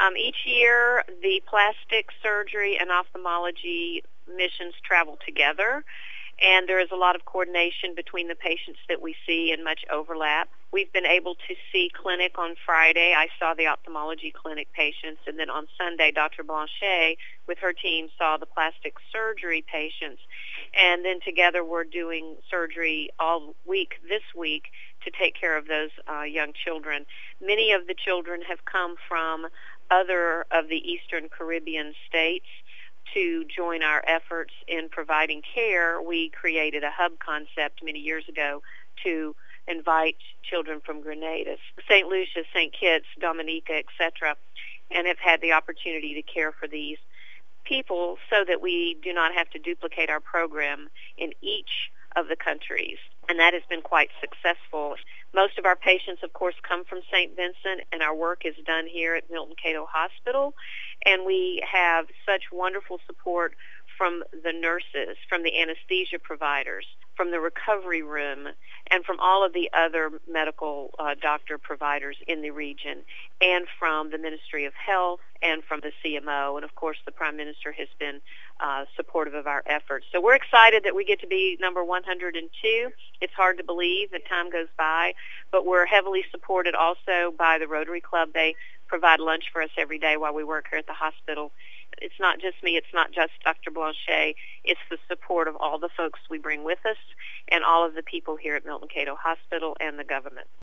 Each year, the plastic surgery and ophthalmology missions travel together, and there is a lot of coordination between the patients that we see and much overlap. We've been able to see clinic on Friday. I saw the ophthalmology clinic patients, and then on Sunday, Dr. Blanchet with her team saw the plastic surgery patients, and then together we're doing surgery all week this week to take care of those young children. Many of the children have come from other of the Eastern Caribbean states to join our efforts in providing care. We created a hub concept many years ago to invite children from Grenada, St. Lucia, St. Kitts, Dominica, etc., and have had the opportunity to care for these people so that we do not have to duplicate our program in each of the countries, and that has been quite successful. Most of our patients, of course, come from St. Vincent, and our work is done here at Milton Cato Hospital, and we have such wonderful support from the nurses, from the anesthesia providers, from the recovery room, and from all of the other medical doctor providers in the region, and from the Ministry of Health, and from the CMO, and of course the Prime Minister has been supportive of our efforts. So we're excited that we get to be number 102. It's hard to believe that time goes by, but we're heavily supported also by the Rotary Club. They provide lunch for us every day while we work here at the hospital. It's not just me, it's not just Dr. Blanchet, it's the support of all the folks we bring with us and all of the people here at Milton Cato Hospital and the government.